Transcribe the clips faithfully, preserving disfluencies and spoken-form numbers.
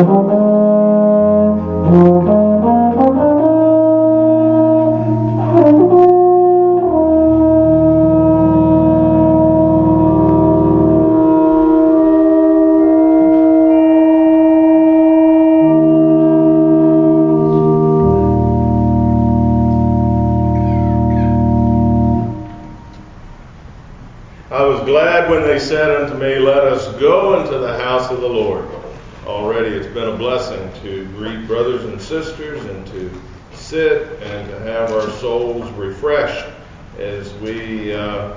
I was glad when they said unto me, let us go into the house of the Lord. Already it's been a blessing to greet brothers and sisters and to sit and to have our souls refreshed as we, uh,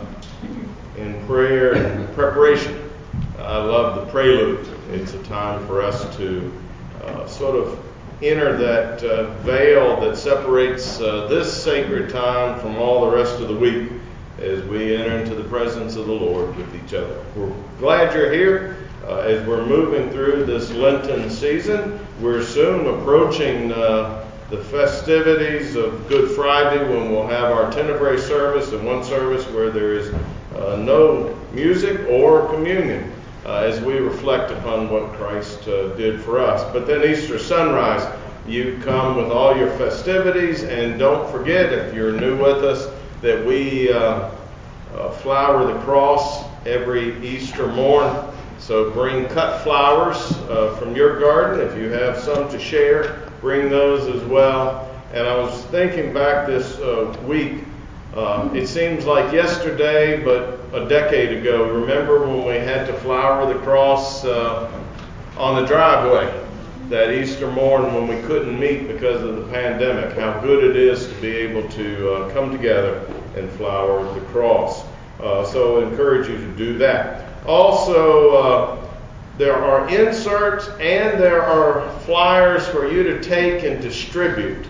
in prayer and preparation. I love the prelude. It's a time for us to uh, sort of enter that uh, veil that separates uh, this sacred time from all the rest of the week, as we enter into the presence of the Lord with each other. We're glad you're here uh, as we're moving through this Lenten season. We're soon approaching uh, the festivities of Good Friday, when we'll have our Tenebrae service, and one service where there is uh, no music or communion uh, as we reflect upon what Christ uh, did for us. But then Easter sunrise, you come with all your festivities, and don't forget, if you're new with us, that we uh, uh, flower the cross every Easter morn. So bring cut flowers uh, from your garden. If you have some to share, bring those as well. And I was thinking back this uh, week, uh, it seems like yesterday, but a decade ago. Remember when we had to flower the cross uh, on the driveway that Easter morning when we couldn't meet because of the pandemic? How good it is to be able to uh, come together and flower the cross. Uh, so I encourage you to do that. Also, uh, there are inserts and there are flyers for you to take and distribute.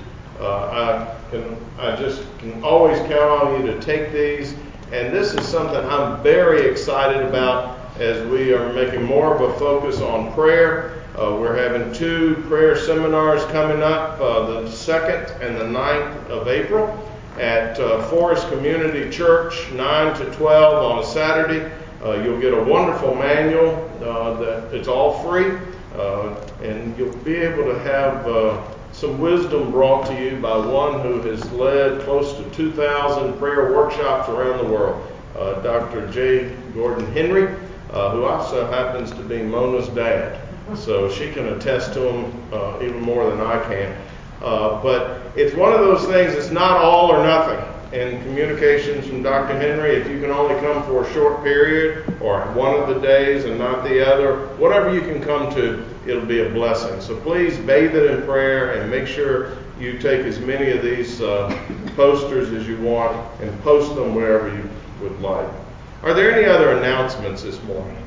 Uh, I can, I just can always count on you to take these. And this is something I'm very excited about as we are making more of a focus on prayer. Uh, we're having two prayer seminars coming up, uh, the second and the ninth of April at uh, Forest Community Church, nine to twelve on a Saturday. Uh, you'll get a wonderful manual uh, that it's all free, uh, and you'll be able to have uh, some wisdom brought to you by one who has led close to two thousand prayer workshops around the world, uh, Doctor J. Gordon Henry, uh, who also happens to be Mona's dad. So she can attest to him uh, even more than I can. Uh, but it's one of those things, it's not all or nothing. And communications from Doctor Henry, if you can only come for a short period or one of the days and not the other, whatever you can come to, it'll be a blessing. So please bathe it in prayer and make sure you take as many of these uh, posters as you want and post them wherever you would like. Are there any other announcements this morning?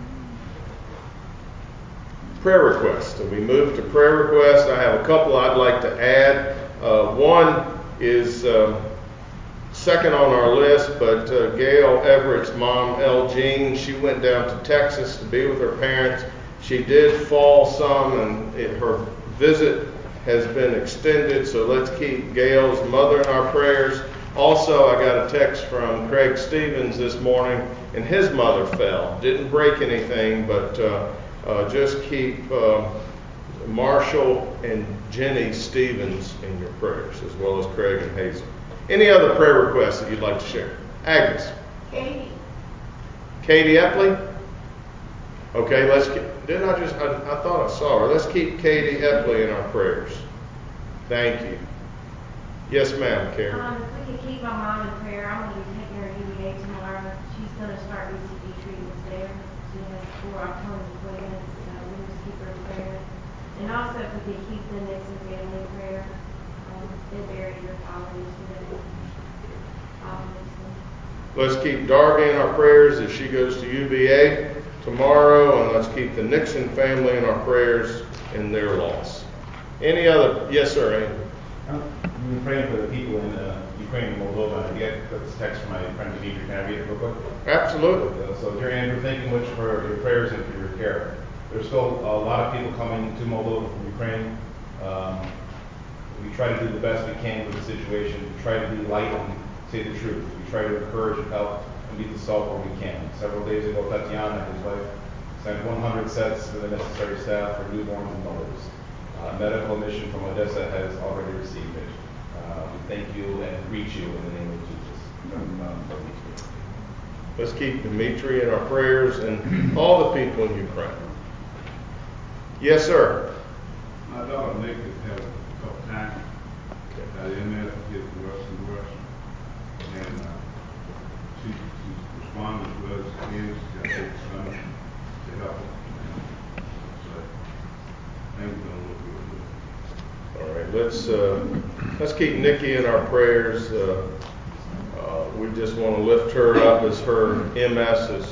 Prayer requests. And we move to prayer requests. I have a couple I'd like to add. Uh, one is um, second on our list, but uh, Gail Everett's mom, Elle Jean, she went down to Texas to be with her parents. She did fall some, and it, her visit has been extended, so let's keep Gail's mother in our prayers. Also, I got a text from Craig Stevens this morning, and his mother fell. Didn't break anything, but uh, Uh, just keep uh, Marshall and Jenny Stevens in your prayers, as well as Craig and Hazel. Any other prayer requests that you'd like to share? Agnes. Katie. Katie Epley? Okay, let's keep, didn't I just, I, I thought I saw her. Let's keep Katie Epley in our prayers. Thank you. Yes, ma'am, Karen. Um, if we could keep my mom in prayer, I'm going to be taking her to U V A tomorrow. She's going to start B C G treatments there. She has four upcoming appointments, so we just keep her in prayer. And also, if we could keep the Nixon family in prayer. Um, they buried their father yesterday. Obviously. Let's keep Darby in our prayers as she goes to U V A tomorrow, and let's keep the Nixon family in our prayers in their loss. Any other? Yes, sir, Andrew. We've been praying for the people in uh, Ukraine and Moldova. I get this text from my friend Dimitri. Can I read it real quick? Absolutely. Uh, so, dear Andrew, thank you much for your prayers and for your care. There's still a lot of people coming to Moldova from Ukraine. Um, we try to do the best we can with the situation. We try to be light and say the truth. We try to encourage and help and be the salt where we can. Several days ago, Tatiana, his wife, sent one hundred sets to the necessary staff for newborns and mothers. uh, medical mission from Odessa has already received it. Uh, we thank you and greet you in the name of Jesus. From, um, from Dimitri. Let's keep Dimitri in our prayers and all the people in Ukraine. Yes, sir. My daughter Nick has had a tough time. Uh, the M S is getting worse and worse. And uh, she, she's responding to us again. She's got to take some to help her. So things don't look real good. All right, let's uh, let's keep Nikki in our prayers. Uh, uh, we just want to lift her up as her M S is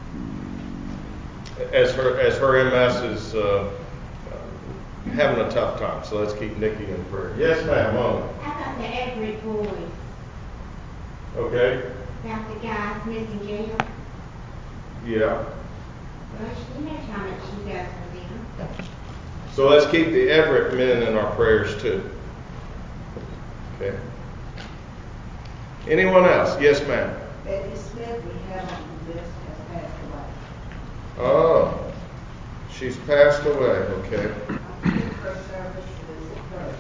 as her as her M S is uh, uh, having a tough time. So let's keep Nikki in prayer. Yes, ma'am. On. How about the Everett boys? Okay. About the guys missing jail? Yeah. Well, she knows how much she does for them. So let's keep the Everett men in our prayers too. Okay. Anyone else? Yes, ma'am. Betty Smith, we have on the list, has passed away. Oh, she's passed away. Okay. I think her service is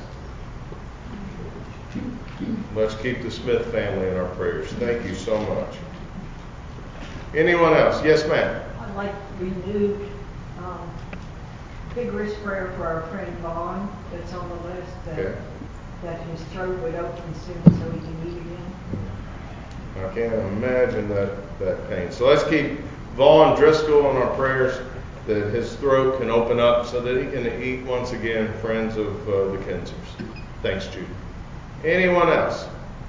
first. Let's keep the Smith family in our prayers. Thank you so much. Anyone else? Yes, ma'am. I'd like renewed um, vigorous prayer for our friend Vaughn that's on the list, that, Okay. that his throat would open soon so he can eat again. I can't imagine that, that pain. So let's keep Vaughn Driscoll in our prayers, that his throat can open up so that he can eat once again, friends of uh, the Kensers. Thanks, Judy. Anyone else?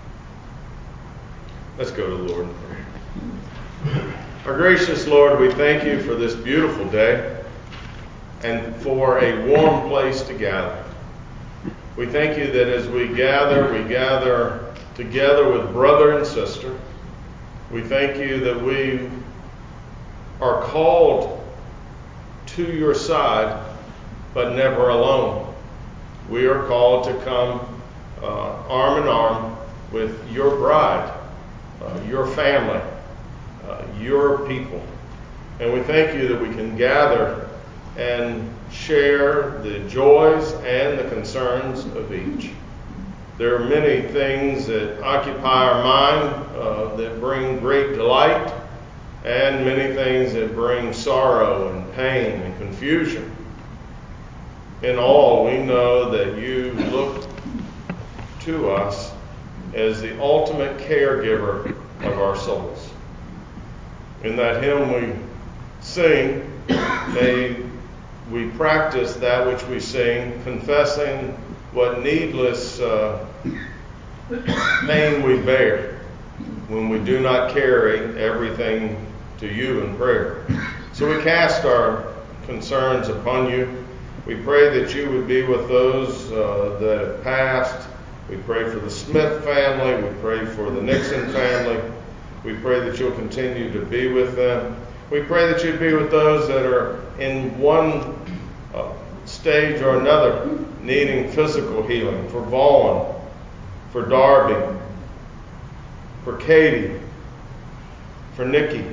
Let's go to the Lord in prayer. Our gracious Lord, we thank you for this beautiful day and for a warm place to gather. We thank you that as we gather, we gather together with brother and sister. We thank you that we are called to your side, but never alone. We are called to come uh, arm in arm with your bride, uh, your family, uh, your people. And we thank you that we can gather and share the joys and the concerns of each. There are many things that occupy our mind uh, that bring great delight, and many things that bring sorrow and pain and confusion. In all, we know that you look to us as the ultimate caregiver of our souls. In that hymn we sing, may we practice that which we sing, confessing what needless uh, pain we bear when we do not carry everything to you in prayer. So we cast our concerns upon you. We pray that you would be with those uh, that have passed. We pray for the Smith family. We pray for the Nixon family. We pray that you'll continue to be with them. We pray that you'd be with those that are in one uh, stage or another needing physical healing. For Vaughn, for Darby, for Katie, for Nikki,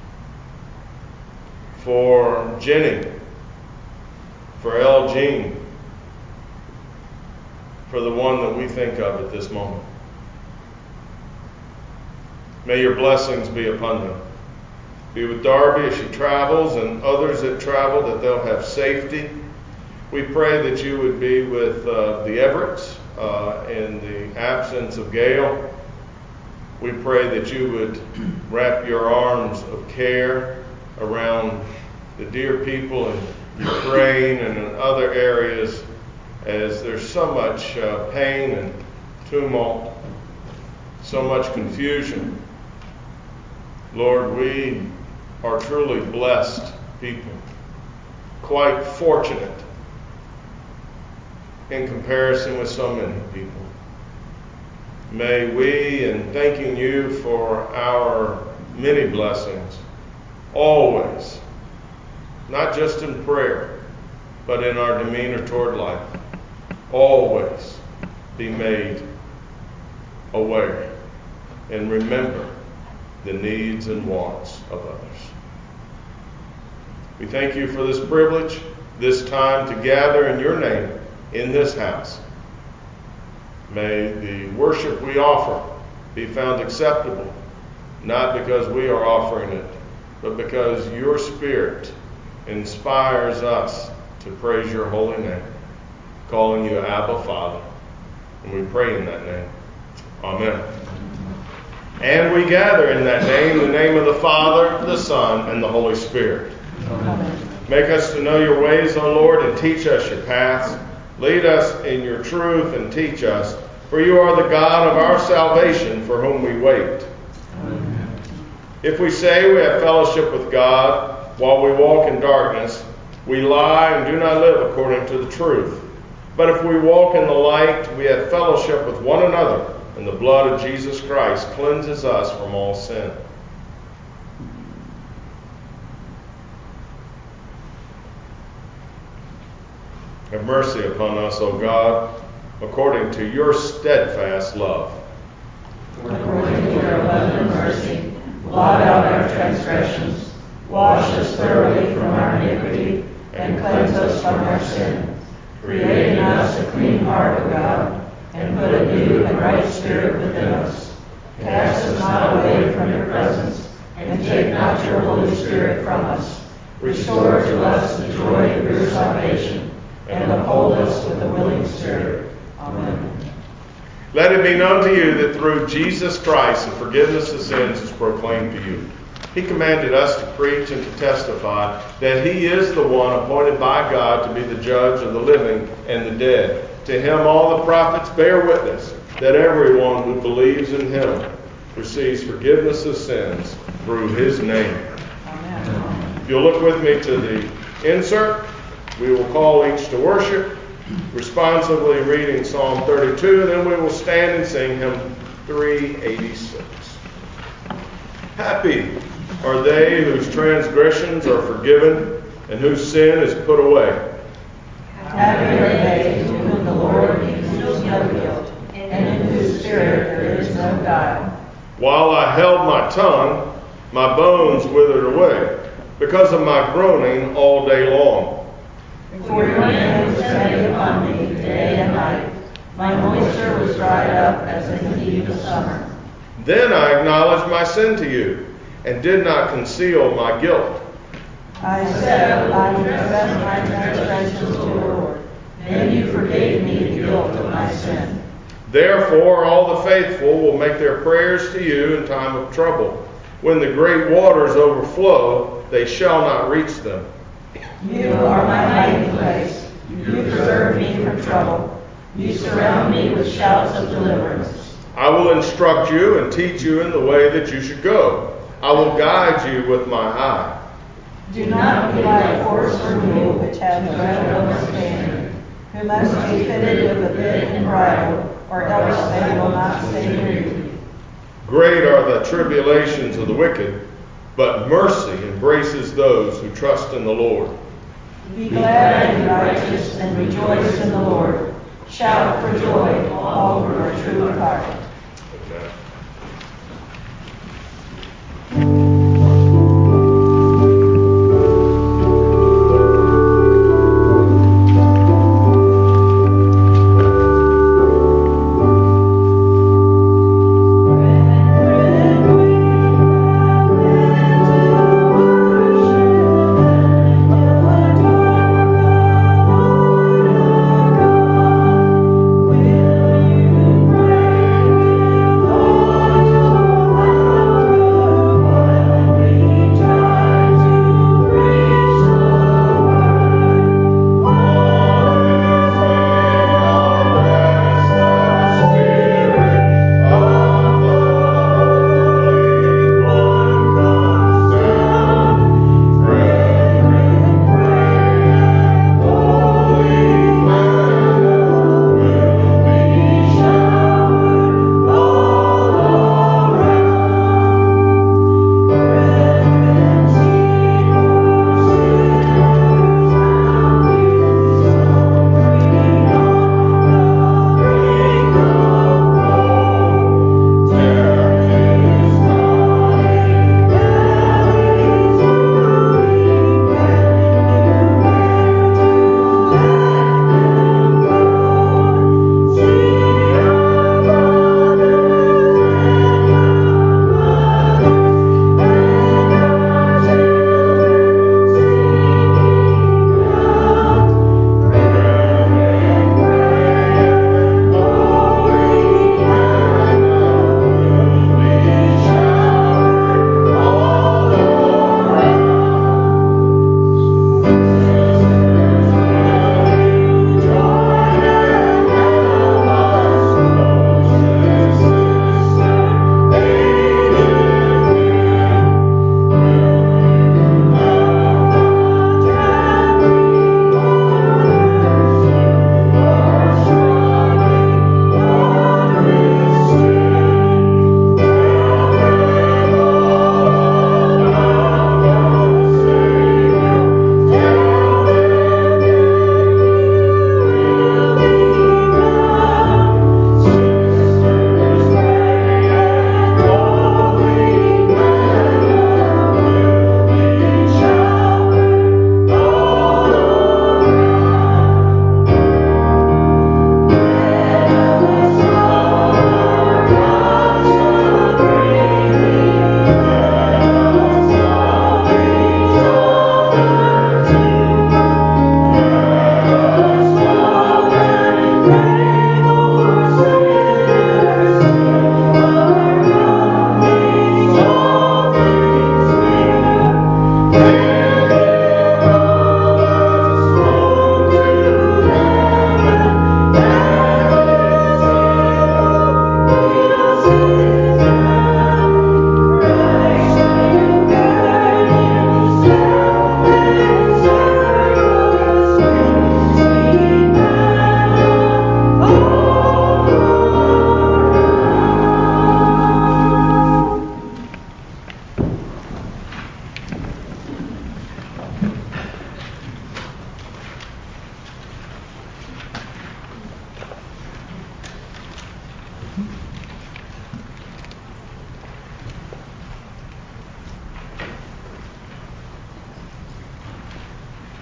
for Jenny, for El Jean, for the one that we think of at this moment. May your blessings be upon them. Be with Darby as she travels and others that travel, that they'll have safety. We pray that you would be with uh, the Everetts uh, in the absence of Gail. We pray that you would wrap your arms of care around the dear people in Ukraine and in other areas, as there's so much uh, pain and tumult, so much confusion. Lord, we are truly blessed people, quite fortunate in comparison with so many people. May we, in thanking you for our many blessings, always, not just in prayer, but in our demeanor toward life, always be made aware and remember the needs and wants of others. We thank you for this privilege, this time to gather in your name. in this house. May the worship we offer be found acceptable, not because we are offering it, but because your Spirit inspires us to praise your holy name, calling you Abba, Father. And we pray in that name. Amen. And we gather in that name, the name of the Father, the Son, and the Holy Spirit. Amen. Make us to know your ways, O Lord, and teach us your paths. Lead us in your truth and teach us, for you are the God of our salvation, for whom we wait. Amen. If we say we have fellowship with God while we walk in darkness, we lie and do not live according to the truth. But if we walk in the light, we have fellowship with one another, and the blood of Jesus Christ cleanses us from all sin. Have mercy upon us, O God, according to your steadfast love. According to your abundant mercy, blot out our transgressions, wash us thoroughly from our iniquity, and cleanse us from our sin. Create in us a clean heart, O God, and put a new and right spirit within us. Cast us not away from your presence, and take not your Holy Spirit from us. Restore to us the joy of your salvation, and uphold us with a willing spirit. Amen. Let it be known to you that through Jesus Christ the forgiveness of sins is proclaimed to you. He commanded us to preach and to testify that he is the one appointed by God to be the judge of the living and the dead. To him all the prophets bear witness that everyone who believes in him receives forgiveness of sins through his name. Amen. If you'll look with me to the insert, we will call each to worship, responsively reading Psalm thirty-two, and then we will stand and sing hymn three eighty-six. Happy are they whose transgressions are forgiven and whose sin is put away. Happy are they to whom the Lord imputes no guilt, and in whose spirit there is no guile. While I held my tongue, my bones withered away, because of my groaning all day long. For your hand was heavy upon me day and night. My moisture was dried up as in the heat of summer. Then I acknowledged my sin to you, and did not conceal my guilt. I said, I confess my transgressions to the Lord. Then you forgave me the guilt of my sin. Therefore all the faithful will make their prayers to you in time of trouble. When the great waters overflow, they shall not reach them. You are my hiding place. You preserve me from trouble. You surround me with shouts of deliverance. I will instruct you and teach you in the way that you should go. I will guide you with my eye. Do not be like a horse or mule which have no understanding, who must be fitted with a bit and bridle, or else they will not stay near you. Great are the tribulations of the wicked, but mercy embraces those who trust in the Lord. Be glad and righteous, and rejoice in the Lord. Shout for joy, all who are true of heart. Amen. Will you pray with all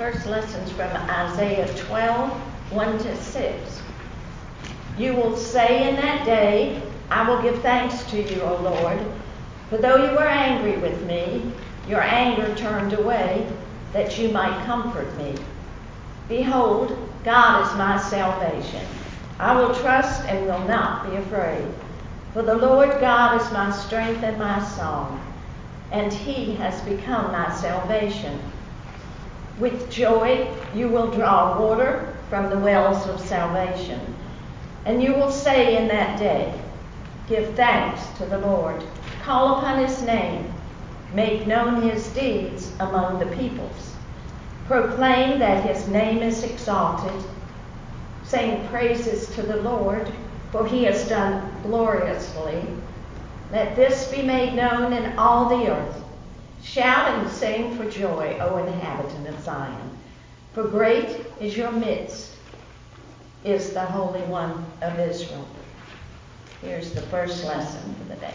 first lesson's from Isaiah twelve, one to six. You will say in that day, I will give thanks to you, O Lord, for though you were angry with me, your anger turned away, that you might comfort me. Behold, God is my salvation. I will trust and will not be afraid. For the Lord God is my strength and my song, and he has become my salvation. With joy you will draw water from the wells of salvation, and you will say in that day, give thanks to the Lord, call upon his name, make known his deeds among the peoples. Proclaim that his name is exalted. Sing praises to the Lord, for he has done gloriously. Let this be made known in all the earth. Shout and sing for joy, O inhabitant of Zion. For great is your midst, is the Holy One of Israel. Here's the first lesson for the day.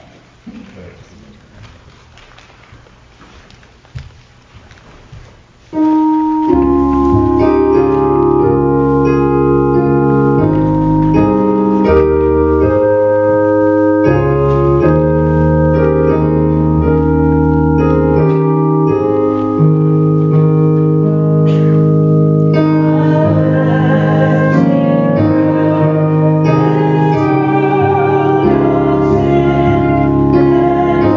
Thank you.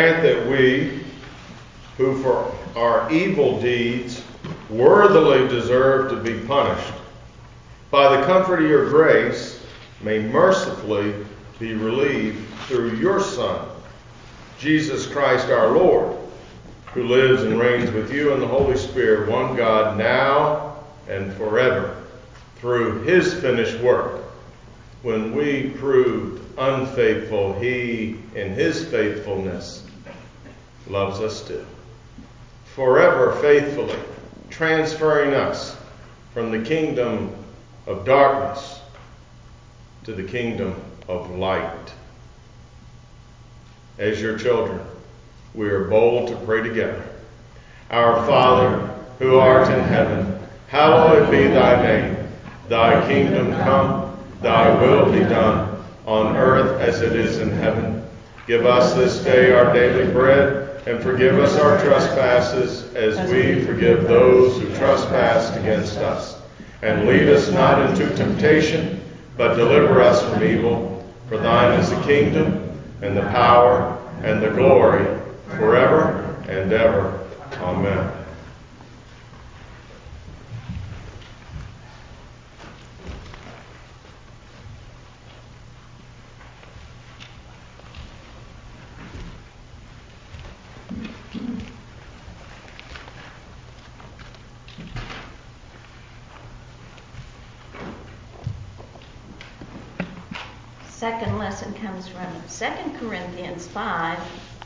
grant that we, who for our evil deeds worthily deserve to be punished, by the comfort of your grace, may mercifully be relieved through your Son, Jesus Christ our Lord, who lives and reigns with you in the Holy Spirit, one God, now and forever, through his finished work. When we proved unfaithful, he, in his faithfulness, loves us still, forever faithfully transferring us from the kingdom of darkness to the kingdom of light. As your children, we are bold to pray together. Our Father, who art in heaven, hallowed be thy name. Thy kingdom come, thy will be done, on earth as it is in heaven. Give us this day our daily bread, and forgive us our trespasses as we forgive those who trespass against us. And lead us not into temptation, but deliver us from evil. For thine is the kingdom, and the power, and the glory, forever and ever. Amen. Second lesson comes from Second Corinthians five,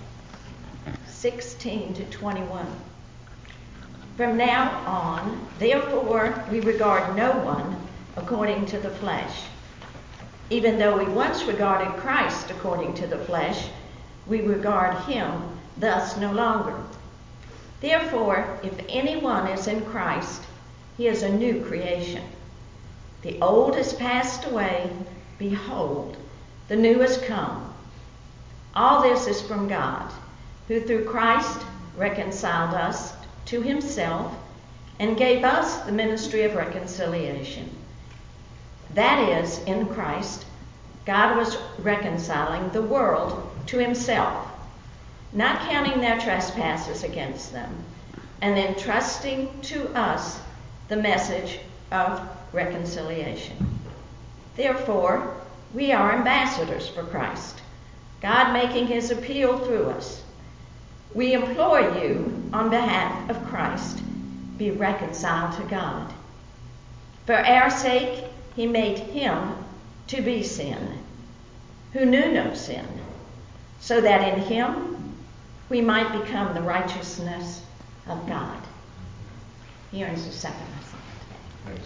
sixteen to twenty-one. From now on, therefore, we regard no one according to the flesh. Even though we once regarded Christ according to the flesh, we regard him thus no longer. Therefore, if anyone is in Christ, he is a new creation. The old has passed away. Behold, the new has come. All this is from God, who through Christ reconciled us to himself and gave us the ministry of reconciliation. That is, in Christ, God was reconciling the world to himself, not counting their trespasses against them, and entrusting to us the message of reconciliation. Therefore, we are ambassadors for Christ, God making his appeal through us. We implore you, on behalf of Christ, be reconciled to God. For our sake, he made him to be sin, who knew no sin, so that in him we might become the righteousness of God. Here is the second lesson. Thanks.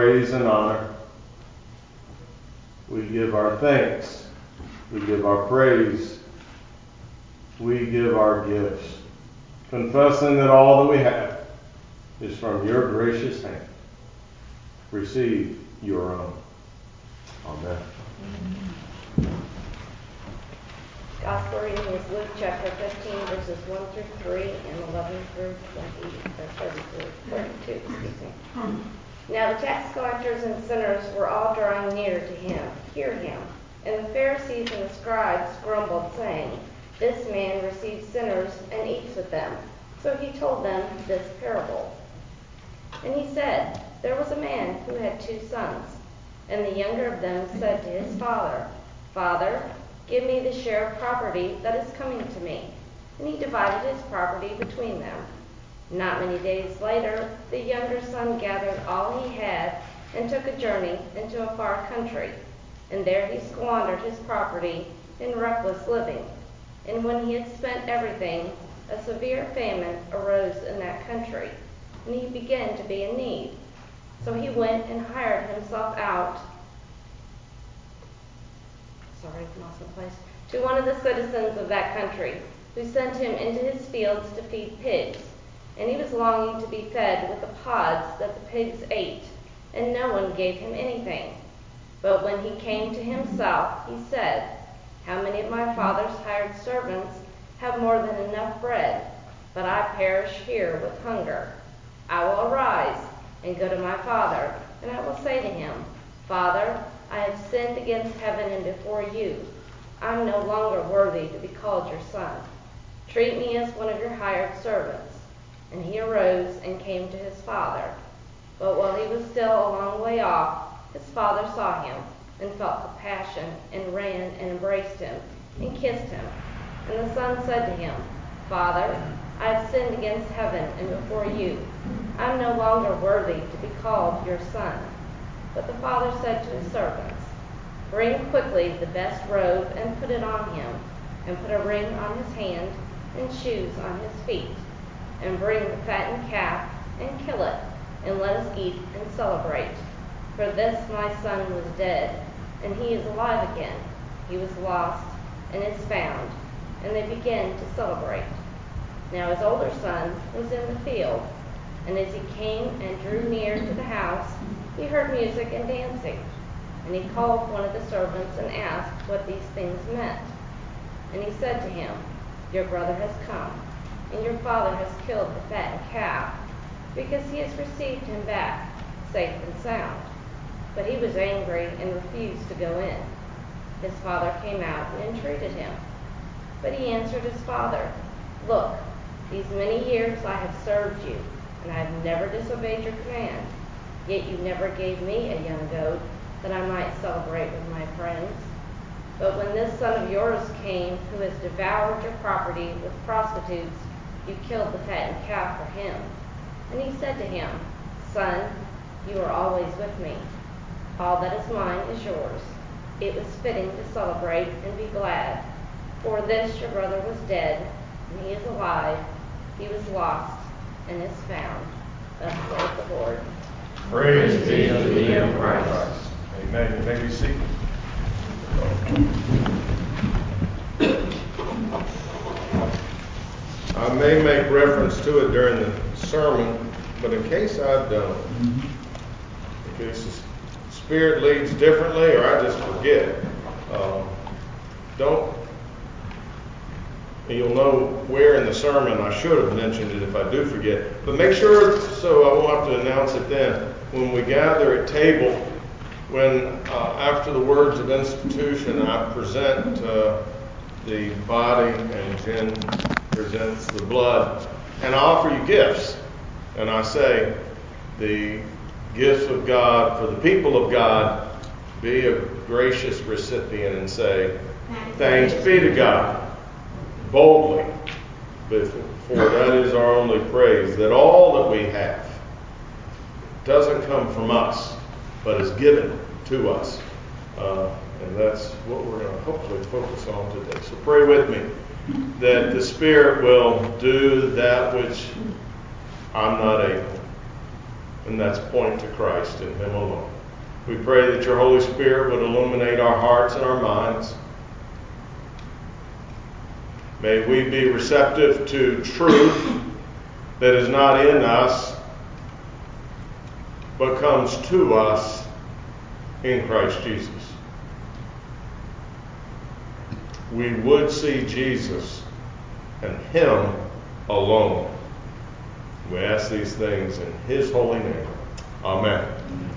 praise and honor. We give our thanks. We give our praise. We give our gifts, confessing that all that we have is from your gracious hand. Receive your own. Amen. Gospel reading is Luke chapter fifteen, verses one through three, and eleven through twenty, or thirty-two, thirty-two, excuse me. Now the tax collectors and sinners were all drawing near to him, hear him. And the Pharisees and the scribes grumbled, saying, This man receives sinners and eats with them. So he told them this parable. And he said, There was a man who had two sons. And the younger of them said to his father, Father, give me the share of property that is coming to me. And he divided his property between them. Not many days later, the younger son gathered all he had and took a journey into a far country. And there he squandered his property in reckless living. And when he had spent everything, a severe famine arose in that country, and he began to be in need. So he went and hired himself out, sorry, lost my place, to one of the citizens of that country, who sent him into his fields to feed pigs. And he was longing to be fed with the pods that the pigs ate, and no one gave him anything. But when he came to himself, he said, How many of my father's hired servants have more than enough bread, but I perish here with hunger? I will arise and go to my father, and I will say to him, Father, I have sinned against heaven and before you. I am no longer worthy to be called your son. Treat me as one of your hired servants. And he arose and came to his father. But while he was still a long way off, his father saw him and felt compassion and ran and embraced him and kissed him. And the son said to him, Father, I have sinned against heaven and before you. I am no longer worthy to be called your son. But the father said to his servants, Bring quickly the best robe and put it on him, and put a ring on his hand and shoes on his feet. And bring the fattened calf and kill it, and let us eat and celebrate. For this my son was dead, and he is alive again. He was lost, and is found. And they began to celebrate. Now his older son was in the field, and as he came and drew near to the house, he heard music and dancing. And he called one of the servants and asked what these things meant. And he said to him, Your brother has come, and your father has killed the fattened calf, because he has received him back, safe and sound. But he was angry and refused to go in. His father came out and entreated him. But he answered his father, Look, these many years I have served you, and I have never disobeyed your command. Yet you never gave me a young goat, that I might celebrate with my friends. But when this son of yours came, who has devoured your property with prostitutes, you killed the fattened calf for him. And he said to him, Son, you are always with me. All that is mine is yours. It was fitting to celebrate and be glad. For this your brother was dead, and he is alive. He was lost, and is found. Thus saith the Lord. Praise be unto thee, O Christ. Amen. You may be seated. I may make reference to it during the sermon, but in case I don't, in case the Spirit leads differently or I just forget, um, don't, you'll know where in the sermon I should have mentioned it if I do forget. But make sure, so I won't have to announce it then, when we gather at table, when uh, after the words of institution I present uh, the body and Jen presents the blood, and I offer you gifts, and I say the gifts of God for the people of God, be a gracious recipient and say thanks be to God boldly, for that is our only praise, that all that we have doesn't come from us but is given to us. Uh, and that's what we're going to hopefully focus on today. So pray with me that the Spirit will do that which I'm not able. and that's point to Christ and Him alone. We pray that your Holy Spirit would illuminate our hearts and our minds. May we be receptive to truth that is not in us, but comes to us in Christ Jesus. We would see Jesus and Him alone. We ask these things in His holy name. Amen.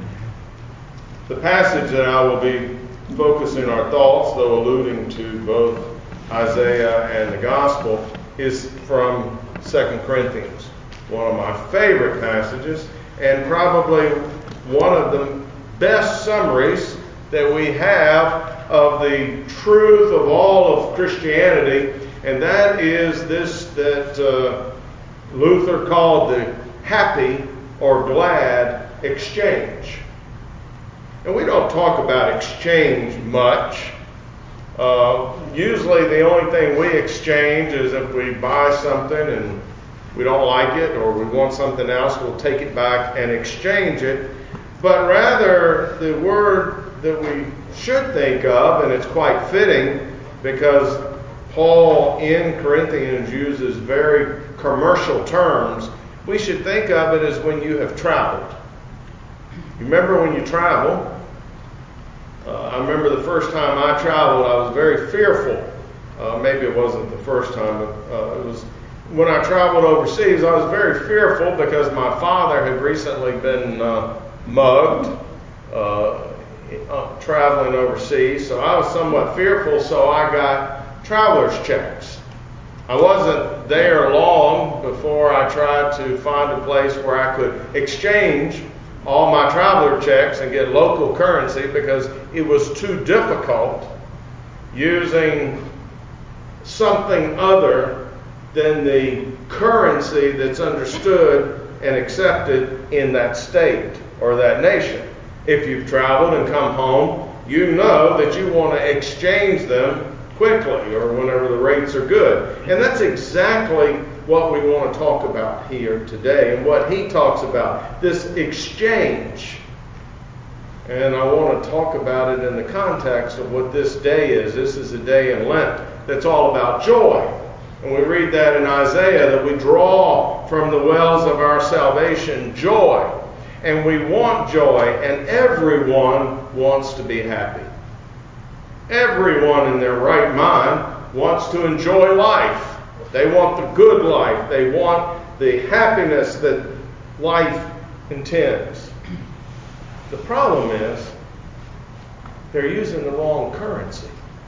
The passage that I will be focusing our thoughts, though alluding to both Isaiah and the Gospel, is from Second Corinthians, one of my favorite passages, and probably one of the best summaries that we have of the truth of all of Christianity, and that is this that uh, Luther called the happy or glad exchange. And we don't talk about exchange much. Uh, usually the only thing we exchange is if we buy something and we don't like it or we want something else, we'll take it back and exchange it. But rather, the word that we should think of, and it's quite fitting because Paul in Corinthians uses very commercial terms, we should think of it as when you have traveled. You remember when you travel? Uh, I remember the first time I traveled, I was very fearful. Uh, maybe it wasn't the first time, but uh, it was when I traveled overseas. I was very fearful because my father had recently been uh, mugged uh, uh, traveling overseas. So I was somewhat fearful, so I got traveler's checks. I wasn't there long before I tried to find a place where I could exchange all my traveler checks and get local currency because it was too difficult using something other than the currency that's understood and accepted in that state or that nation. If you've traveled and come home, you know that you want to exchange them quickly or whenever the rates are good. And that's exactly what we want to talk about here today and what he talks about, this exchange. And I want to talk about it in the context of what this day is. This is a day in Lent that's all about joy. And we read that in Isaiah, that we draw from the wells of our salvation joy. And we want joy, and everyone wants to be happy. Everyone in their right mind wants to enjoy life. They want the good life. They want the happiness that life intends. The problem is they're using the wrong currency.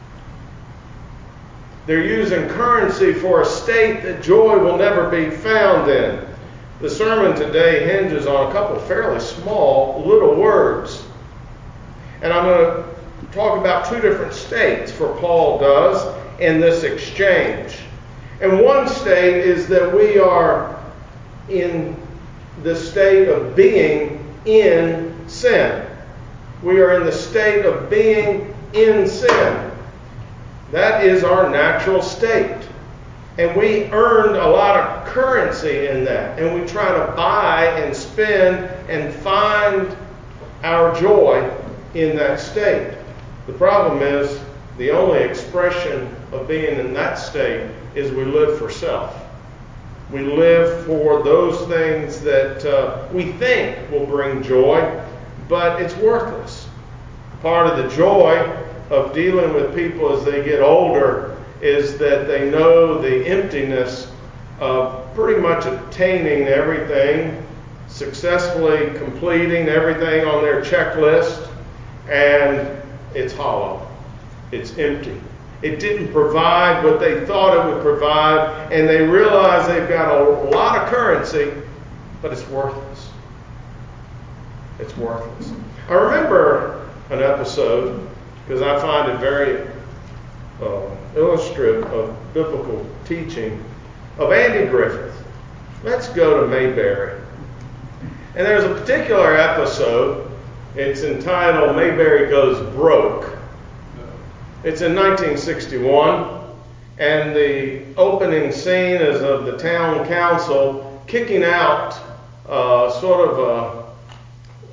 They're using currency for a state that joy will never be found in. The sermon today hinges on a couple fairly small little words. And I'm going to talk about two different states, for Paul does, in this exchange. And one state is that we are in the state of being in sin. We are in the state of being in sin. That is our natural state. And we earned a lot of currency in that. And we try to buy and spend and find our joy in that state. The problem is the only expression of being in that state is we live for self. We live for those things that uh, we think will bring joy, but it's worthless. Part of the joy of dealing with people as they get older is that they know the emptiness of pretty much attaining everything, successfully completing everything on their checklist, and it's hollow. It's empty. It didn't provide what they thought it would provide, and they realize they've got a lot of currency, but it's worthless. It's worthless. I remember an episode, because I find it very uh, illustrative of biblical teaching, of Andy Griffith. Let's go to Mayberry. And there's a particular episode, it's entitled Mayberry Goes Broke. It's in nineteen sixty-one, and the opening scene is of the town council kicking out uh, sort of a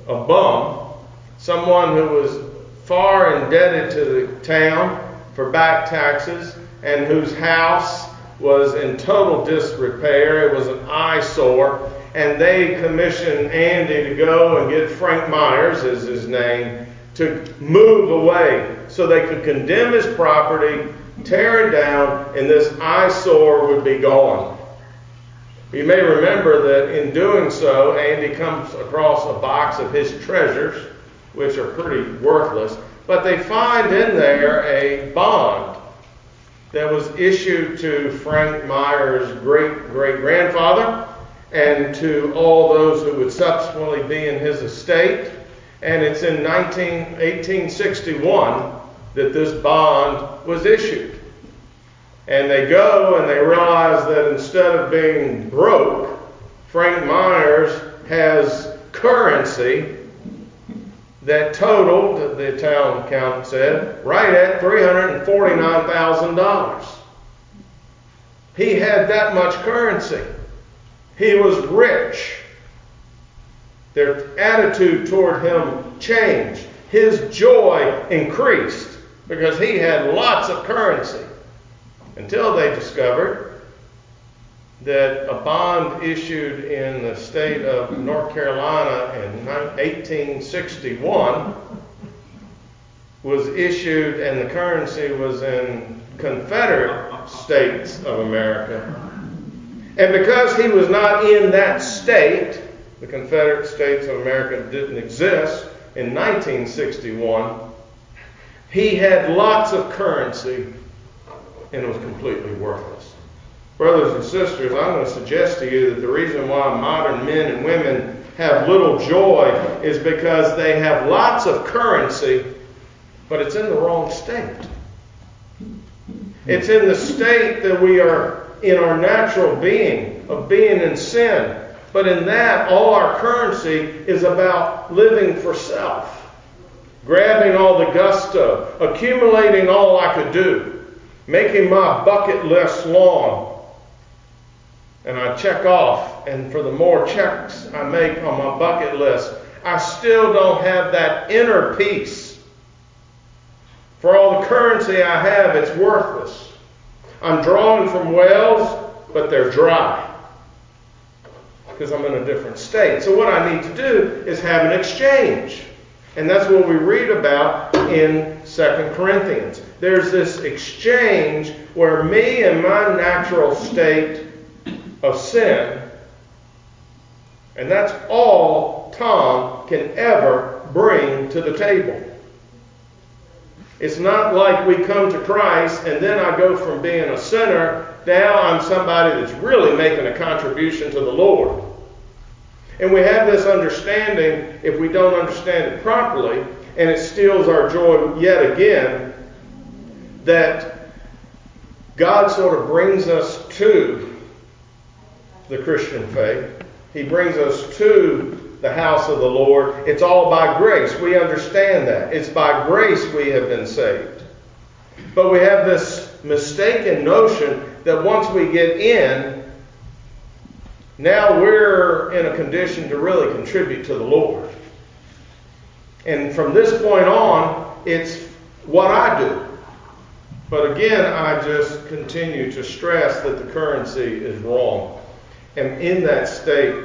a bum, someone who was far indebted to the town for back taxes, and whose house was in total disrepair. It was an eyesore. And they commissioned Andy to go and get Frank Myers, is his name, to move away so they could condemn his property, tear it down, and this eyesore would be gone. You may remember that in doing so, Andy comes across a box of his treasures, which are pretty worthless, but they find in there a bond that was issued to Frank Myers' great-great-grandfather and to all those who would subsequently be in his estate. And it's in eighteen sixty-one that this bond was issued. And they go and they realize that instead of being broke, Frank Myers has currency that totaled, the town accountant said, right at three hundred forty-nine thousand dollars. He had that much currency. He was rich. Their attitude toward him changed. His joy increased because he had lots of currency. Until they discovered that a bond issued in the state of North Carolina in eighteen sixty-one was issued, and the currency was in Confederate States of America. And because he was not in that state, the Confederate States of America didn't exist in nineteen sixty-one, he had lots of currency and it was completely worthless. Brothers and sisters, I'm going to suggest to you that the reason why modern men and women have little joy is because they have lots of currency, but it's in the wrong state. It's in the state that we are in our natural being, of being in sin. But in that, all our currency is about living for self, grabbing all the gusto, accumulating all I could do, making my bucket list long. And I check off, and for the more checks I make on my bucket list, I still don't have that inner peace. For all the currency I have, it's worthless. I'm drawing from wells, but they're dry because I'm in a different state. So what I need to do is have an exchange. And that's what we read about in Second Corinthians. There's this exchange where me and my natural state of sin, and that's all Tom can ever bring to the table. It's not like we come to Christ and then I go from being a sinner, now I'm somebody that's really making a contribution to the Lord. And we have this understanding, if we don't understand it properly, and it steals our joy yet again, that God sort of brings us to the Christian faith. He brings us to the house of the Lord. It's all by grace. We understand that. It's by grace we have been saved. But we have this mistaken notion that once we get in, now we're in a condition to really contribute to the Lord. And from this point on, it's what I do. But again, I just continue to stress that the currency is wrong. And in that state,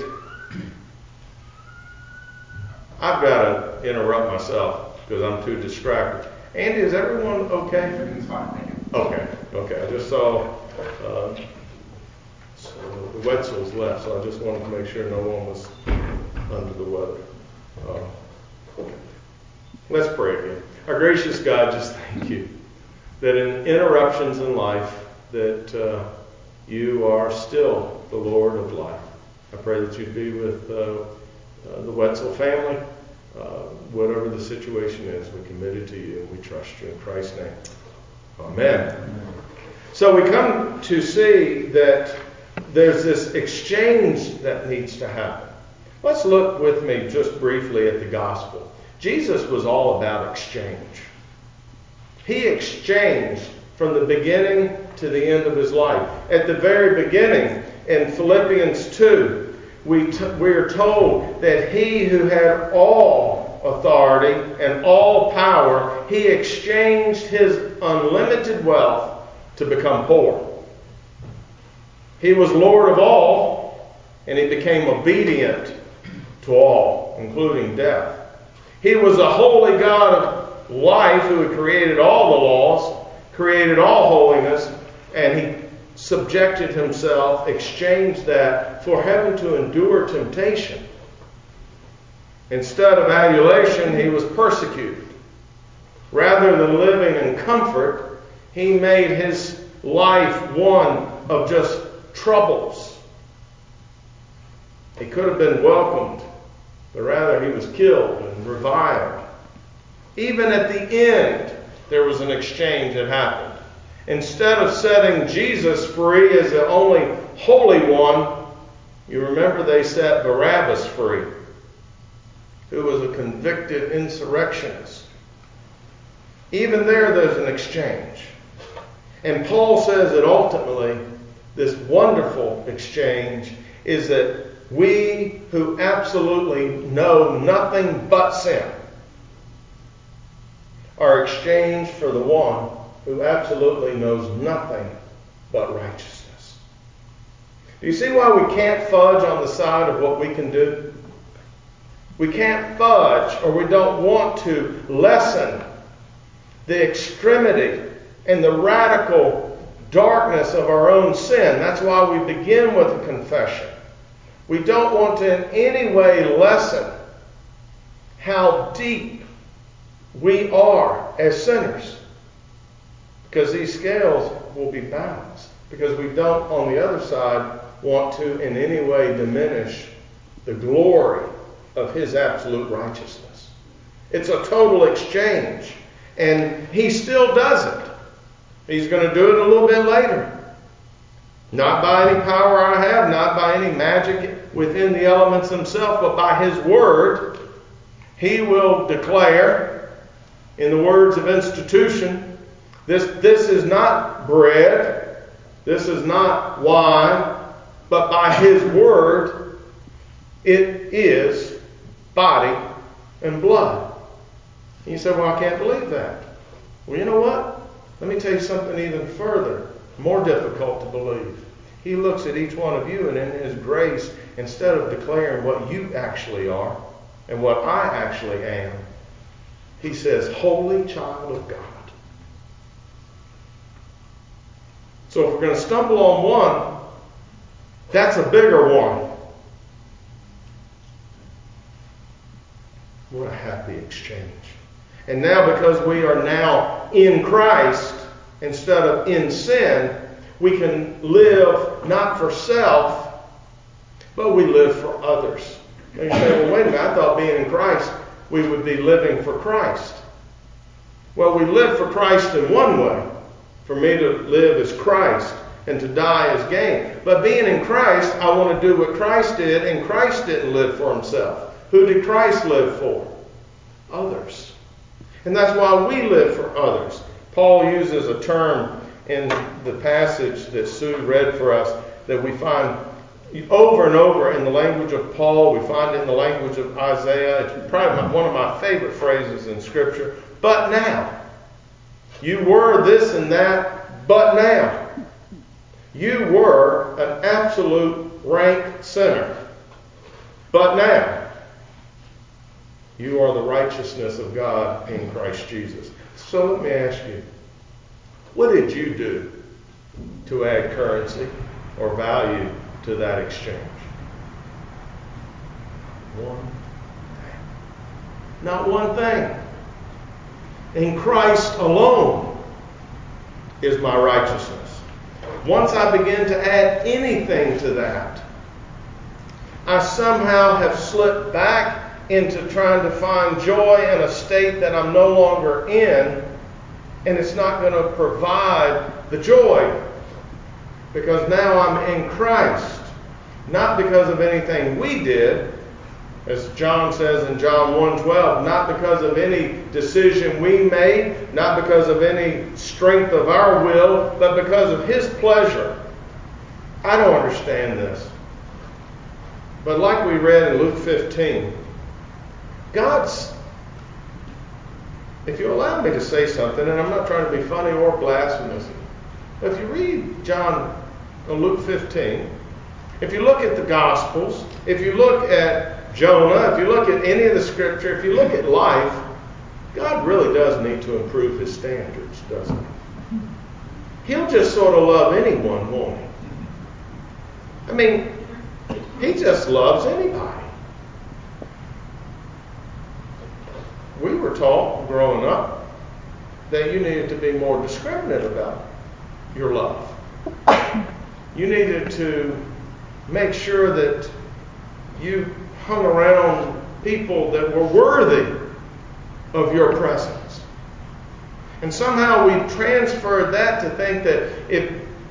I've got to interrupt myself because I'm too distracted. Andy, is everyone okay? Everything's fine, thank you. Okay, okay. I just saw uh, so the Wetzels left, so I just wanted to make sure no one was under the weather. Uh, okay. Let's pray again. Our gracious God, just thank you that in interruptions in life that uh, you are still the Lord of life. I pray that you'd be with uh, uh, the Wetzel family. Uh, whatever the situation is, we commit it to you and we trust you in Christ's name. Amen. Amen. So we come to see that there's this exchange that needs to happen. Let's look with me just briefly at the gospel. Jesus was all about exchange. He exchanged from the beginning to the end of his life. At the very beginning, in Philippians two, we, t- we are told that he who had all authority and all power, he exchanged his unlimited wealth to become poor. He was Lord of all, and he became obedient to all, including death. He was a holy God of life who had created all the laws, created all holiness, and he subjected himself, exchanged that for having to endure temptation. Instead of adulation, he was persecuted. Rather than living in comfort, he made his life one of just troubles. He could have been welcomed, but rather he was killed and reviled. Even at the end, there was an exchange that happened. Instead of setting Jesus free as the only holy one, you remember they set Barabbas free, who was a convicted insurrectionist. Even there, there's an exchange. And Paul says that ultimately, this wonderful exchange is that we who absolutely know nothing but sin are exchanged for the one who absolutely knows nothing but righteousness. Do you see why we can't fudge on the side of what we can do? We can't fudge, or we don't want to lessen the extremity and the radical darkness of our own sin. That's why we begin with a confession. We don't want to in any way lessen how deep we are as sinners, because these scales will be balanced, because we don't, on the other side, want to in any way diminish the glory of his absolute righteousness. It's a total exchange, and he still does it. He's going to do it a little bit later. Not by any power I have, not by any magic within the elements himself, but by his word. He will declare, in the words of institution, this, this is not bread, this is not wine, but by his word, it is body and blood. And you say, well, I can't believe that. Well, you know what? Let me tell you something even further, more difficult to believe. He looks at each one of you, and in his grace, instead of declaring what you actually are and what I actually am, he says, holy child of God. So if we're going to stumble on one, that's a bigger one. What a happy exchange. And now, because we are now in Christ instead of in sin, we can live not for self, but we live for others. And you say, well, wait a minute, I thought being in Christ, we would be living for Christ. Well, we live for Christ in one way. For me to live as Christ and to die as gain. But being in Christ, I want to do what Christ did, and Christ didn't live for himself. Who did Christ live for? Others. And that's why we live for others. Paul uses a term in the passage that Sue read for us that we find over and over in the language of Paul. We find it in the language of Isaiah. It's probably one of my favorite phrases in Scripture. But now. You were this and that, but now. You were an absolute rank sinner. But now. You are the righteousness of God in Christ Jesus. So let me ask you, what did you do to add currency or value to that exchange? One thing. Not one thing. In Christ alone is my righteousness. Once I begin to add anything to that, I somehow have slipped back into trying to find joy in a state that I'm no longer in, and it's not going to provide the joy, because now I'm in Christ, not because of anything we did, as John says in John one twelve, not because of any decision we made, not because of any strength of our will, but because of his pleasure. I don't understand this. But like we read in Luke fifteen, God's, if you allow me to say something, and I'm not trying to be funny or blasphemous, but if you read John or Luke fifteen, if you look at the Gospels, if you look at Jonah, if you look at any of the Scripture, if you look at life, God really does need to improve His standards, doesn't He? He'll just sort of love anyone, won't He? I mean, He just loves anybody. We were taught growing up that you needed to be more discriminate about your love. You needed to make sure that you hung around people that were worthy of your presence. And somehow we transferred that to think that if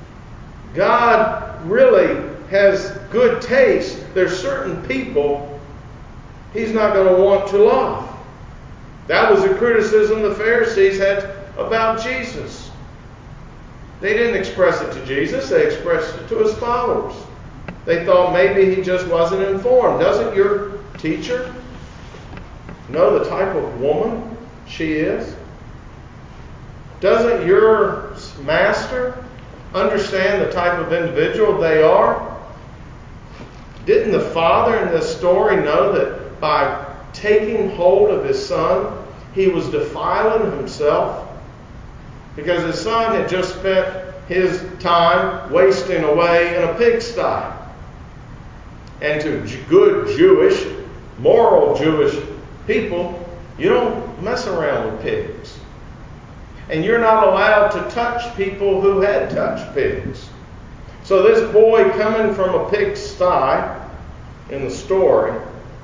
God really has good taste, there's certain people He's not going to want to love. That was the criticism the Pharisees had about Jesus. They didn't express it to Jesus, they expressed it to His followers. They thought maybe He just wasn't informed. Doesn't your teacher know the type of woman she is? Doesn't your master understand the type of individual they are? Didn't the father in this story know that by taking hold of his son, he was defiling himself? Because his son had just spent his time wasting away in a pigsty. And to good Jewish, moral Jewish people, you don't mess around with pigs. And you're not allowed to touch people who had touched pigs. So this boy coming from a pigsty in the story,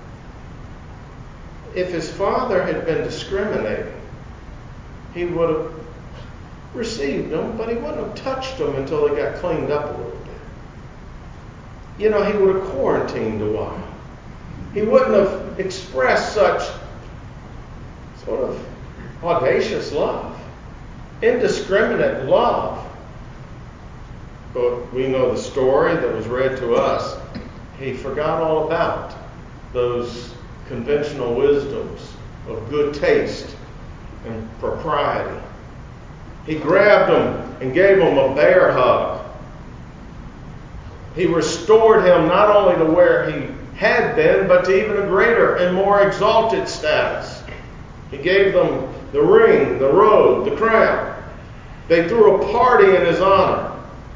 if his father had been discriminating, he would have received them, but he wouldn't have touched them until they got cleaned up a little bit. You know, he would have quarantined a while. He wouldn't have expressed such sort of audacious love, indiscriminate love. But we know the story that was read to us. He forgot all about those conventional wisdoms of good taste and propriety. He grabbed him and gave him a bear hug. He restored him not only to where he had been, but to even a greater and more exalted status. He gave them the ring, the robe, the crown. They threw a party in his honor.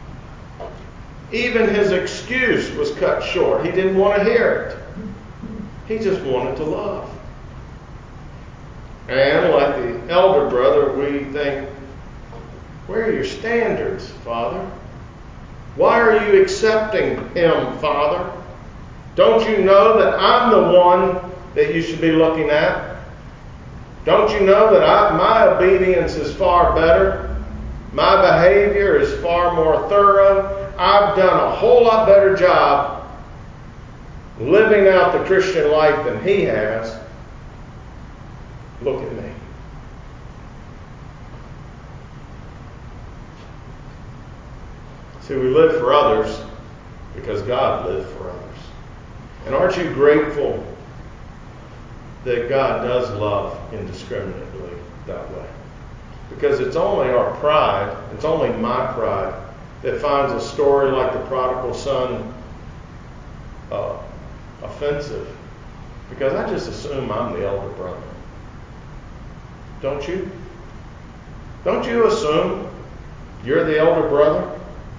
Even his excuse was cut short. He didn't want to hear it. He just wanted to love. And like the elder brother, we think, where are your standards, Father? Why are you accepting him, Father? Don't you know that I'm the one that you should be looking at? Don't you know that I, my obedience is far better? My behavior is far more thorough. I've done a whole lot better job living out the Christian life than he has. Look at me. See, we live for others because God lived for others. And aren't you grateful that God does love indiscriminately that way? Because it's only our pride, it's only my pride, that finds a story like the prodigal son uh, offensive. Because I just assume I'm the elder brother. Don't you? Don't you assume you're the elder brother?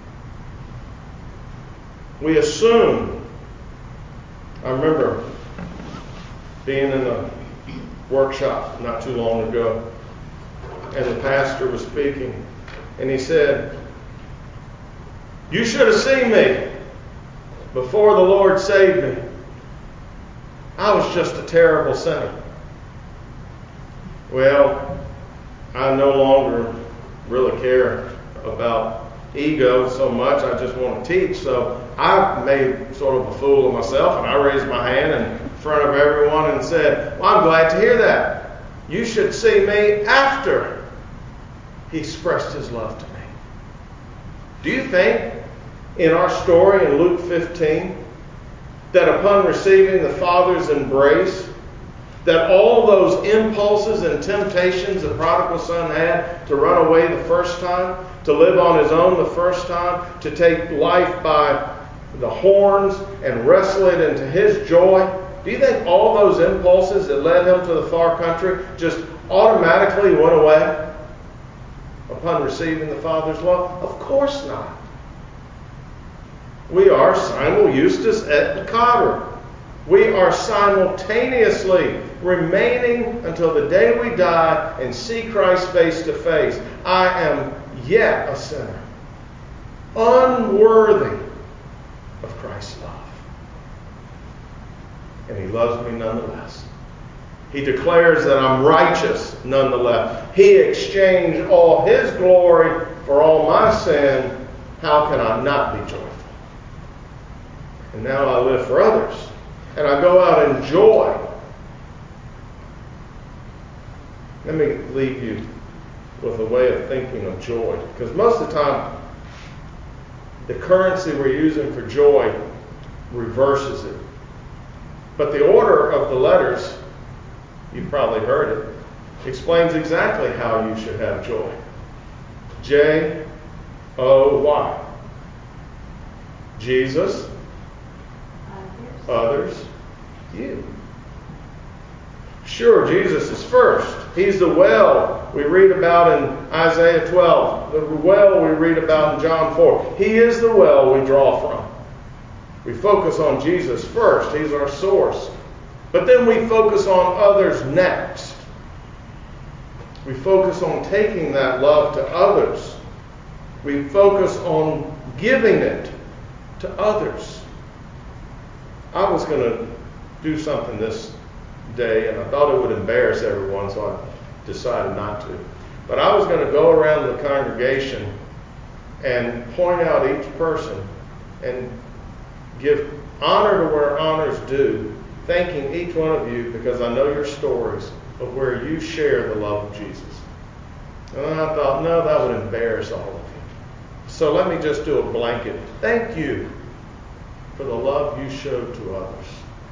We assume. I remember being in a workshop not too long ago, and the pastor was speaking, and he said, "You should have seen me before the Lord saved me. I was just a terrible sinner." Well, I no longer really care about ego so much. I just want to teach. So I made sort of a fool of myself, and I raised my hand in front of everyone and said, "Well, I'm glad to hear that. You should see me after he expressed his love to me." Do you think in our story in Luke fifteen that upon receiving the Father's embrace, that all those impulses and temptations the prodigal son had to run away the first time, to live on his own the first time, to take life by the horns and wrestle it into his joy, do you think all those impulses that led him to the far country just automatically went away upon receiving the Father's love? Of course not. We are simul justus et peccator. We are simultaneously remaining until the day we die and see Christ face to face. I am yet a sinner, unworthy of Christ's love. And He loves me nonetheless. He declares that I'm righteous nonetheless. He exchanged all His glory for all my sin. How can I not be joyful? And now I live for others. And I go out in joy. Let me leave you with a way of thinking of joy. Because most of the time, the currency we're using for joy reverses it. But the order of the letters, you've probably heard it, explains exactly how you should have joy. J O Y. Jesus, others, you. Sure, Jesus is first. He's the well we read about in Isaiah twelve. The well we read about in John four. He is the well we draw from. We focus on Jesus first. He's our source. But then we focus on others next. We focus on taking that love to others. We focus on giving it to others. I was going to do something this day, and I thought it would embarrass everyone, so I decided not to. But I was going to go around the congregation and point out each person and give honor to where honor's due, thanking each one of you because I know your stories of where you share the love of Jesus. And I thought, no, that would embarrass all of you. So let me just do a blanket. Thank you for the love you showed to others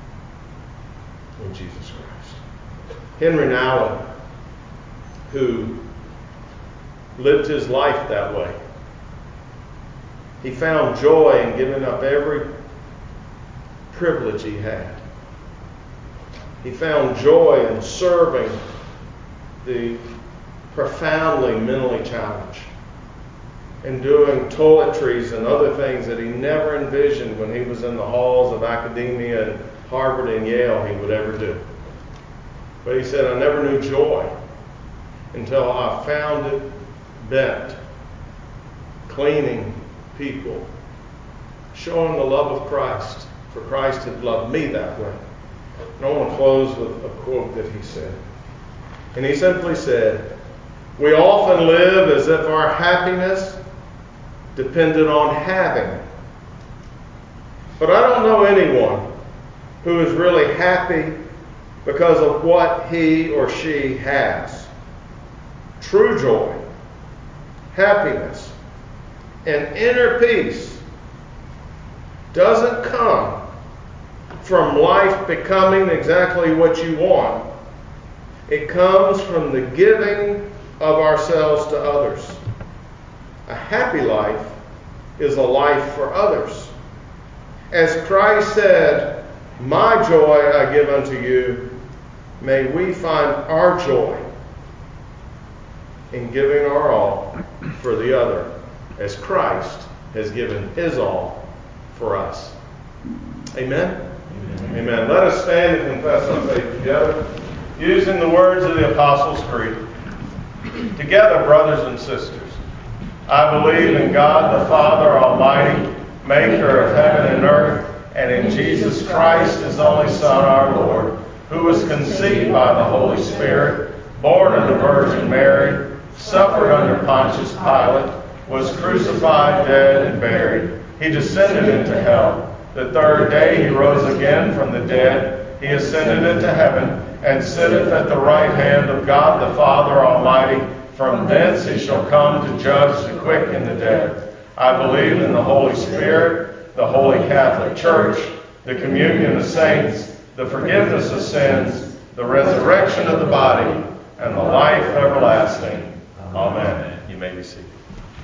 in Jesus Christ. Henry Nouwen, who lived his life that way, he found joy in giving up every privilege he had. He found joy in serving the profoundly mentally challenged and doing toiletries and other things that he never envisioned when he was in the halls of academia at Harvard and Yale he would ever do. But he said, I never knew joy until I found it bent, cleaning people, showing the love of Christ, for Christ had loved me that way. And I want to close with a quote that he said. And he simply said, we often live as if our happiness depended on having. But I don't know anyone who is really happy because of what he or she has. True joy, happiness, and inner peace doesn't come from life becoming exactly what you want. It comes from the giving of ourselves to others. A happy life is a life for others. As Christ said, my joy I give unto you, may we find our joy in giving our all for the other, as Christ has given His all for us. Amen? Amen. Amen. Let us stand and confess our faith together, using the words of the Apostles' Creed. Together, brothers and sisters, I believe in God the Father Almighty, maker of heaven and earth, and in Jesus Christ, His only Son, our Lord, who was conceived by the Holy Spirit, born of the Virgin Mary, suffered under Pontius Pilate, was crucified, dead, and buried. He descended into hell. The third day He rose again from the dead. He ascended into heaven, and sitteth at the right hand of God the Father Almighty. From thence He shall come to judge the quick and the dead. I believe in the Holy Spirit, the Holy Catholic Church, the communion of saints, the forgiveness of sins, the resurrection of the body, and the life everlasting. Amen. You may be seated.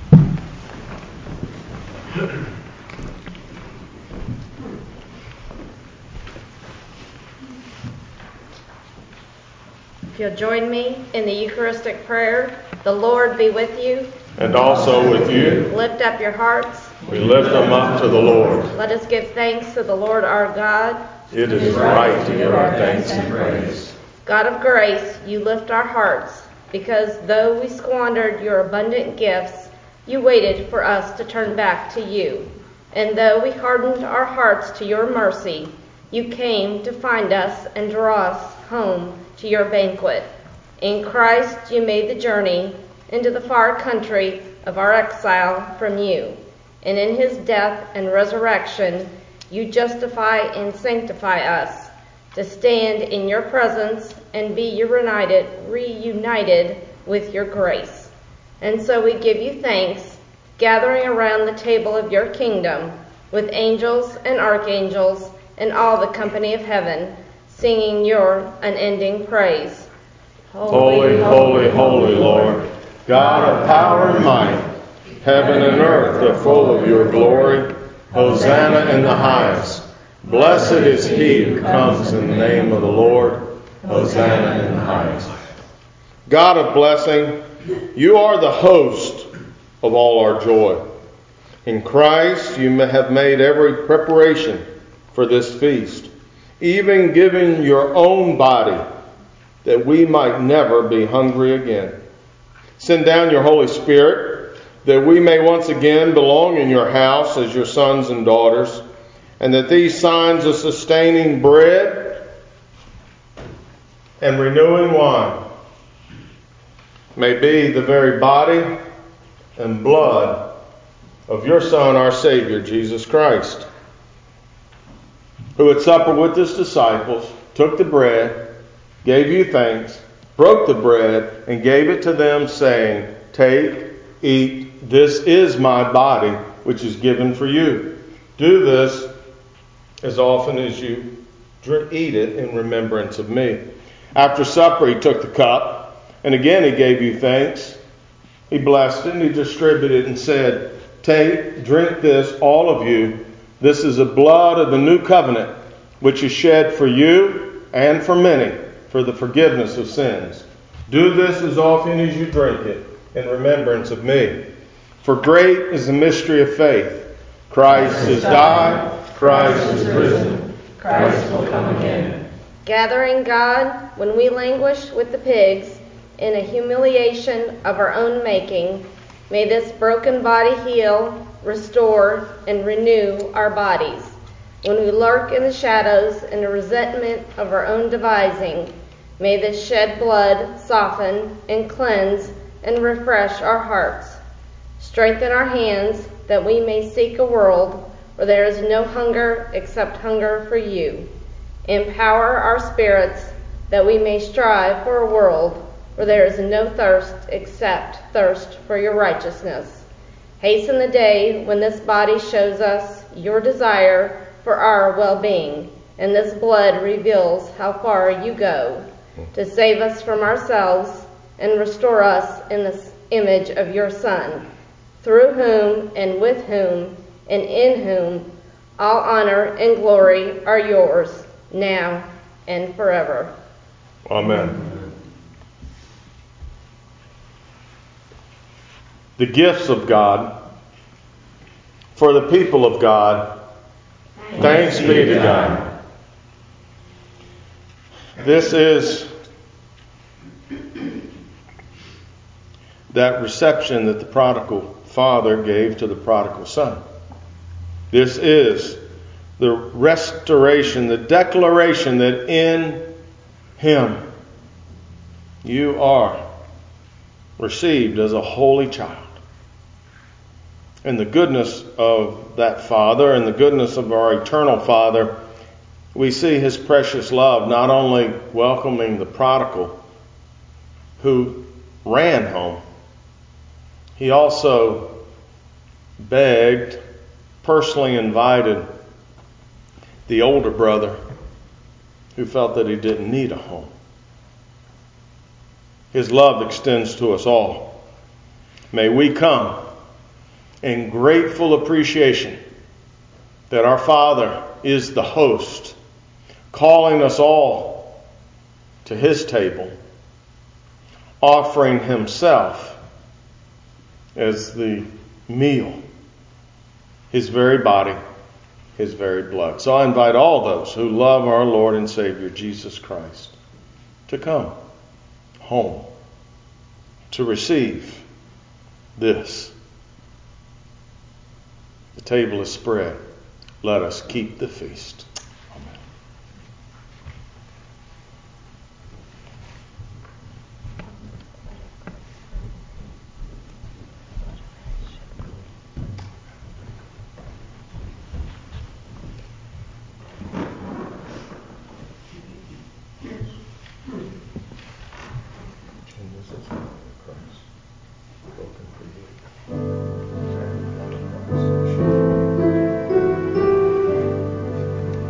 If you'll join me in the Eucharistic prayer, the Lord be with you. And also with you. Lift up your hearts. We lift them up to the Lord. Let us give thanks to the Lord our God. It is right to give our thanks and praise. God of grace, you lift our hearts, because though we squandered your abundant gifts, you waited for us to turn back to you. And though we hardened our hearts to your mercy, you came to find us and draw us home to your banquet. In Christ you made the journey into the far country of our exile from you. And in his death and resurrection, you justify and sanctify us to stand in your presence and be reunited, reunited with your grace. And so we give you thanks, gathering around the table of your kingdom with angels and archangels and all the company of heaven, singing your unending praise. Holy, holy, holy Lord, God of power and might, heaven and earth are full of your glory. Hosanna in the highest. Blessed is he who comes in the name of the Lord. Hosanna in the highest. God of blessing, you are the host of all our joy. In Christ you have made every preparation for this feast, even giving your own body, that we might never be hungry again. Send down your Holy Spirit, that we may once again belong in your house as your sons and daughters, and that these signs of sustaining bread and renewing wine may be the very body and blood of your Son, our Savior, Jesus Christ, who at supper with his disciples took the bread, gave you thanks, broke the bread, and gave it to them, saying, "Take, eat, this is my body, which is given for you. Do this as often as you drink, eat it in remembrance of me." After supper, he took the cup, and again he gave you thanks. He blessed it, and he distributed it and said, "Take, drink this, all of you. This is the blood of the new covenant, which is shed for you and for many for the forgiveness of sins. Do this as often as you drink it in remembrance of me. For great is the mystery of faith. Christ has died. Christ is risen. Christ will come again. Gathering God, when we languish with the pigs in a humiliation of our own making, may this broken body heal, restore, and renew our bodies. When we lurk in the shadows in the resentment of our own devising, may this shed blood soften and cleanse and refresh our hearts. Strengthen our hands that we may seek a world where there is no hunger except hunger for you. Empower our spirits that we may strive for a world where there is no thirst except thirst for your righteousness. Hasten the day when this body shows us your desire for our well-being, and this blood reveals how far you go to save us from ourselves and restore us in the image of your Son, through whom and with whom and in whom all honor and glory are yours, now and forever. Amen. The gifts of God for the people of God. Thanks be to God. This is that reception that the prodigal father gave to the prodigal son. This is the restoration, the declaration that in him you are received as a holy child. And the goodness of that Father and the goodness of our eternal Father, we see his precious love not only welcoming the prodigal who ran home, he also begged, personally invited the older brother who felt that he didn't need a home. His love extends to us all. May we come in grateful appreciation that our Father is the host, calling us all to His table, offering Himself as the meal, His very body, His very blood. So I invite all those who love our Lord and Savior Jesus Christ to come home to receive this. The table is spread. Let us keep the feast. Amen. And this is the body of Christ, broken for you. And the blood of Christ shed for you.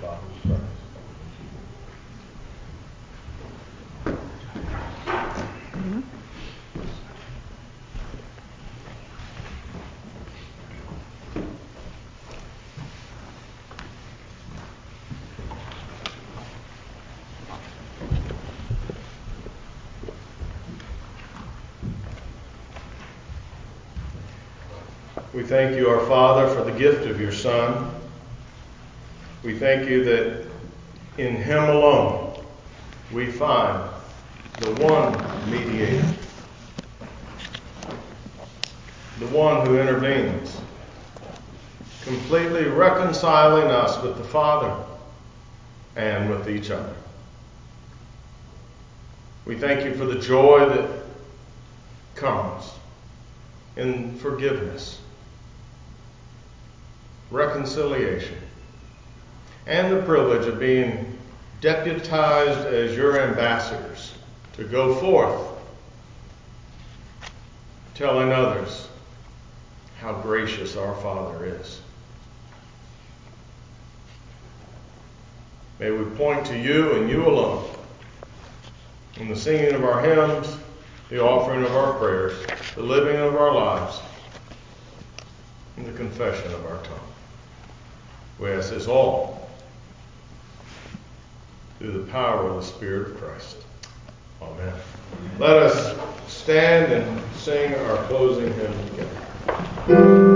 Father's Christ. We thank you, our Father, for the gift of your Son. We thank you that in him alone we find the one mediator, the one who intervenes, completely reconciling us with the Father and with each other. We thank you for the joy that comes in forgiveness, reconciliation, and the privilege of being deputized as your ambassadors to go forth telling others how gracious our Father is. May we point to you and you alone in the singing of our hymns, the offering of our prayers, the living of our lives, and the confession of our tongue. We ask this all through the power of the Spirit of Christ. Amen. Let us stand and sing our closing hymn together.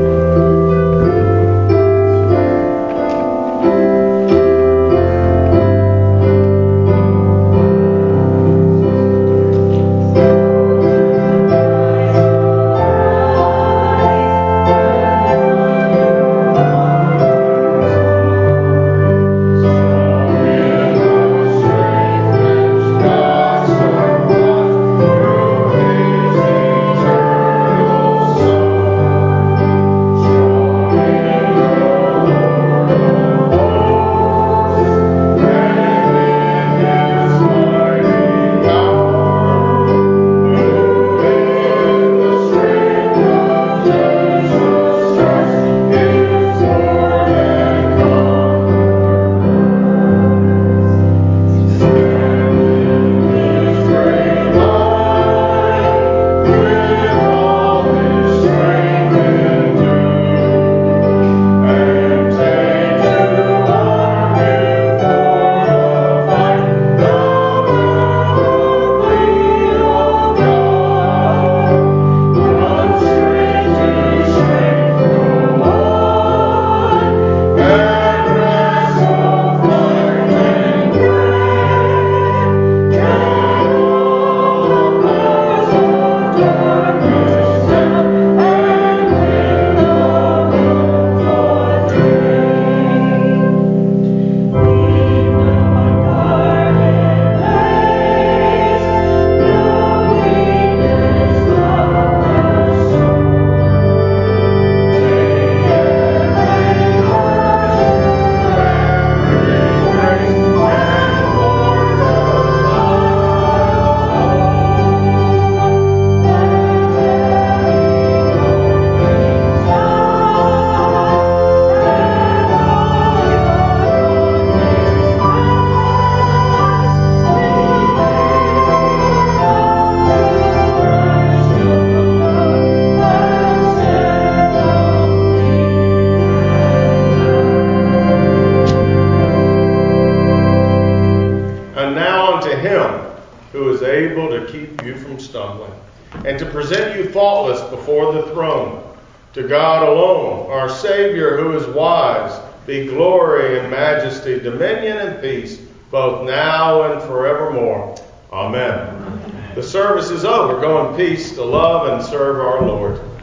And to present you faultless before the throne. To God alone, our Savior, who is wise, be glory and majesty, dominion and peace, both now and forevermore. Amen. Amen. The service is over. Go in peace to love and serve our Lord.